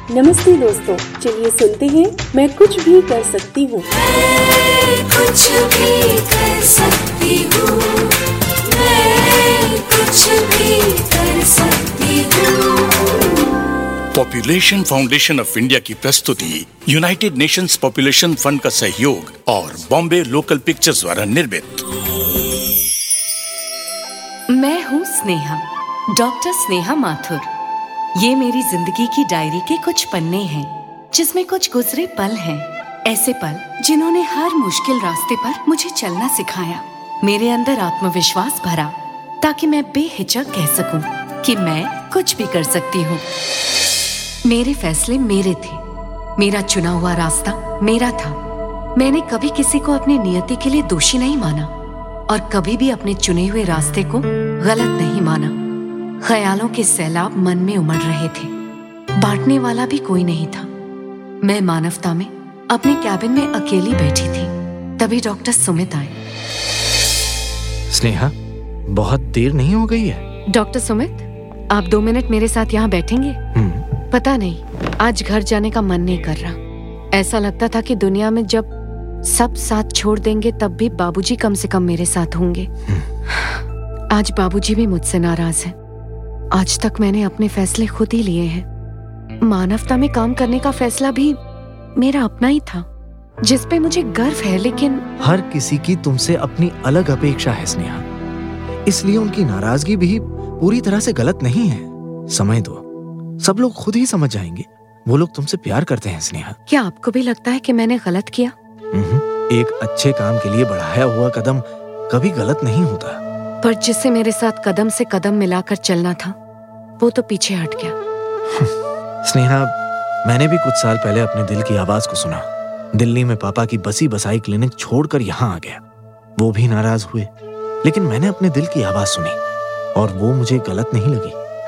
नमस्ते दोस्तों, चलिए सुनते हैं मैं कुछ भी कर सकती हूँ। कुछ भी कर सकती हूँ, मैं कुछ भी कर सकती हूँ। पॉपुलेशन फाउंडेशन ऑफ इंडिया की प्रस्तुति, यूनाइटेड नेशंस पॉपुलेशन फंड का सहयोग और बॉम्बे लोकल पिक्चर्स द्वारा निर्मित। मैं हूँ स्नेहा, डॉक्टर स्नेहा माथुर। ये मेरी जिंदगी की डायरी के कुछ पन्ने हैं, जिसमें कुछ गुजरे पल हैं। ऐसे पल जिन्होंने हर मुश्किल रास्ते पर मुझे चलना सिखाया, मेरे अंदर आत्मविश्वास भरा, ताकि मैं बेहिचक कह सकूं कि मैं कुछ भी कर सकती हूँ। मेरे फैसले मेरे थे, मेरा चुना हुआ रास्ता मेरा था। मैंने कभी किसी को अपनी नियति के लिए दोषी नहीं माना और कभी भी अपने चुने हुए रास्ते को गलत नहीं माना। ख्यालों के सैलाब मन में उमड़ रहे थे, बांटने वाला भी कोई नहीं था। मैं मानवता में अपने कैबिन में अकेली बैठी थी, तभी डॉक्टर सुमित आए। स्नेहा, बहुत देर नहीं हो गई है? डॉक्टर सुमित, आप 2 मिनट मेरे साथ यहाँ बैठेंगे? पता नहीं, आज घर जाने का मन नहीं कर रहा। ऐसा लगता था कि दुनिया में जब सब साथ छोड़ देंगे तब भी बाबूजी कम से कम मेरे साथ होंगे। आज बाबूजी भी मुझसे नाराज हैं। आज तक मैंने अपने फैसले खुद ही लिए हैं। मानवता में काम करने का फैसला भी मेरा अपना ही था, जिस पे मुझे गर्व है। लेकिन हर किसी की तुमसे अपनी अलग अपेक्षा है स्नेहा, इसलिए उनकी नाराजगी भी पूरी तरह से गलत नहीं है। समय दो, सब लोग खुद ही समझ जाएंगे। वो लोग तुमसे प्यार करते हैं स्नेहा। क्या आपको भी लगता है कि मैंने गलत किया? एक अच्छे काम के लिए बढ़ाया हुआ कदम कभी गलत नहीं होता। पर जिससे मेरे साथ कदम से कदम मिलाकर चलना था, वो तो पीछे हट गया। स्नेहा, मैंने भी कुछ साल पहले अपने दिल की आवाज को सुना। दिल्ली में पापा की बसी बसाई क्लिनिक छोड़कर यहाँ आ गया। वो भी नाराज हुए, लेकिन मैंने अपने दिल की आवाज सुनी और वो मुझे गलत नहीं लगी।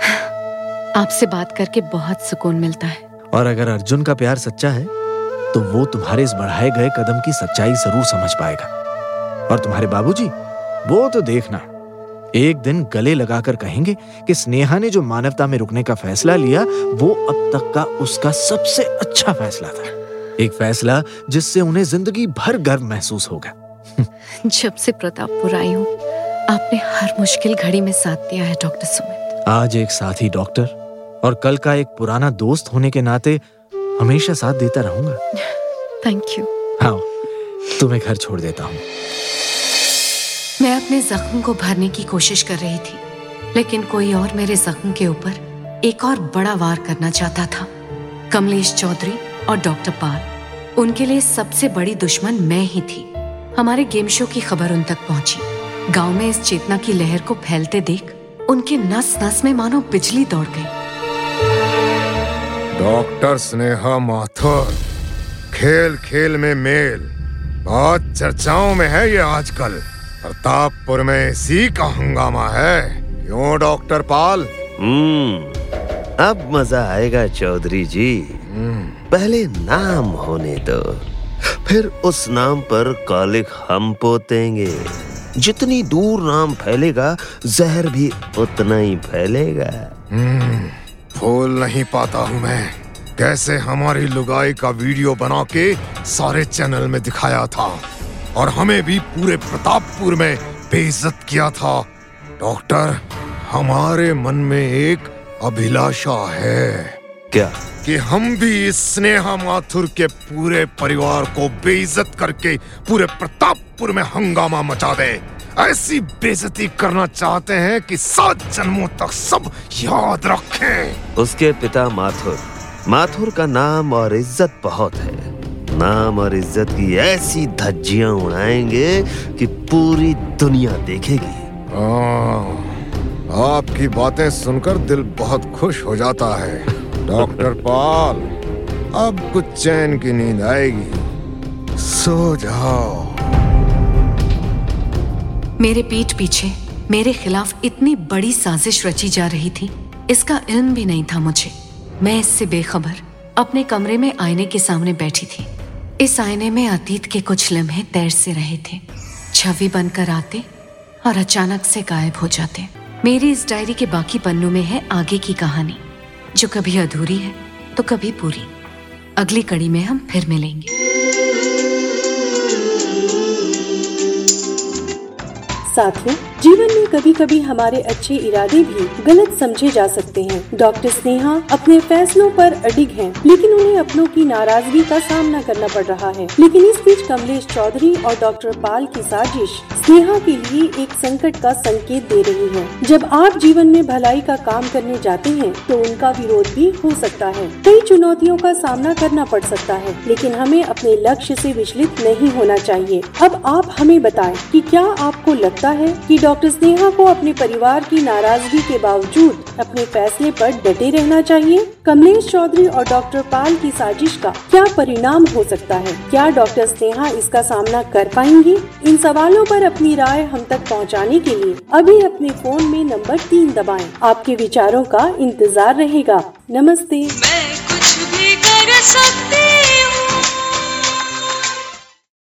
आपसे बात करके बहुत सुकून मिलता है। और अगर अर्जुन का प्यार सच्चा है तो वो तुम्हारे इस बढ़ाए गए कदम की सच्चाई जरूर समझ पाएगा। और तुम्हारे बाबूजी, वो तो देखना, एक दिन गले लगाकर कहेंगे कि स्नेहा ने जो मानवता में रुकने का फैसला लिया वो अब तक का उसका सबसे अच्छा फैसला था। एक फैसला जिससे उन्हें जिंदगी भर गर्व महसूस होगा। जब से प्रतापपुर आई हूँ, आपने हर मुश्किल घड़ी में साथ दिया है डॉक्टर सुमित। आज एक साथी डॉक्टर और कल का एक पुराना दोस्त होने के नाते हमेशा साथ देता रहूंगा। Thank you. हाँ, तुम्हें घर छोड़ देता हूँ। मैं अपने जख्म को भरने की कोशिश कर रही थी, लेकिन कोई और मेरे जख्म के ऊपर एक और बड़ा वार करना चाहता था। कमलेश चौधरी और डॉक्टर पाल, उनके लिए सबसे बड़ी दुश्मन मैं ही थी। हमारे गेम शो की खबर उन तक पहुंची। गांव में इस चेतना की लहर को फैलते देख उनके नस नस में मानो बिजली दौड़ गई। डॉक्टर स्नेहा माथुर, खेल खेल में मेल, बहुत चर्चाओं में है ये आजकल। प्रतापपुर में इसी का हंगामा है, क्यों डॉक्टर पाल? अब मजा आएगा चौधरी जी। पहले नाम होने दो, फिर उस नाम पर कॉलिक हम पोतेंगे। जितनी दूर नाम फैलेगा, जहर भी उतना ही फैलेगा। भूल नहीं पाता हूँ मैं कैसे हमारी लुगाई का वीडियो बना के सारे चैनल में दिखाया था और हमें भी पूरे प्रतापपुर में बेइज्जत किया था। डॉक्टर, हमारे मन में एक अभिलाषा है। क्या? कि हम भी इस स्नेहा माथुर के पूरे परिवार को बेइज्जत करके पूरे प्रतापपुर में हंगामा मचा दे। ऐसी बेइज्जती करना चाहते हैं कि 7 जन्मों तक सब याद रखें। उसके पिता माथुर का नाम और इज्जत बहुत है। नाम और इज्जत की ऐसी धज्जियां उड़ाएंगे कि पूरी दुनिया देखेगी। आपकी बातें सुनकर दिल बहुत खुश हो जाता है डॉक्टर पाल। अब कुछ चैन की नींद आएगी, सो जाओ। मेरे पीठ पीछे मेरे खिलाफ इतनी बड़ी साजिश रची जा रही थी, इसका इल्म भी नहीं था मुझे। मैं इससे बेखबर अपने कमरे में आईने के सामने बैठी थी। इस आईने में अतीत के कुछ लम्हे तैर से रहे थे, छवि बनकर आते और अचानक से गायब हो जाते। मेरी इस डायरी के बाकी पन्नों में है आगे की कहानी, जो कभी अधूरी है तो कभी पूरी। अगली कड़ी में हम फिर मिलेंगे। साथियों, जीवन में कभी कभी हमारे अच्छे इरादे भी गलत समझे जा सकते हैं। डॉक्टर स्नेहा अपने फैसलों पर अडिग हैं, लेकिन उन्हें अपनों की नाराजगी का सामना करना पड़ रहा है। लेकिन इस बीच कमलेश चौधरी और डॉक्टर पाल की साजिश स्नेहा के लिए एक संकट का संकेत दे रही है। जब आप जीवन में भलाई का काम करने जाते हैं तो उनका विरोध भी हो सकता है। कई चुनौतियों का सामना करना पड़ सकता है, लेकिन हमें अपने लक्ष्य से विचलित नहीं होना चाहिए। अब आप हमें बताएं कि क्या आपको लगता है कि डॉक्टर स्नेहा को अपने परिवार की नाराजगी के बावजूद अपने फैसले पर डटे रहना चाहिए? कमलेश चौधरी और डॉक्टर पाल की साजिश का क्या परिणाम हो सकता है? क्या डॉक्टर स्नेहा इसका सामना कर पाएंगी? इन सवालों पर अपनी राय हम तक पहुंचाने के लिए अभी अपने फोन में नंबर 3 दबाएं। आपके विचारों का इंतजार रहेगा। नमस्ते। मैं कुछ भी कर सकती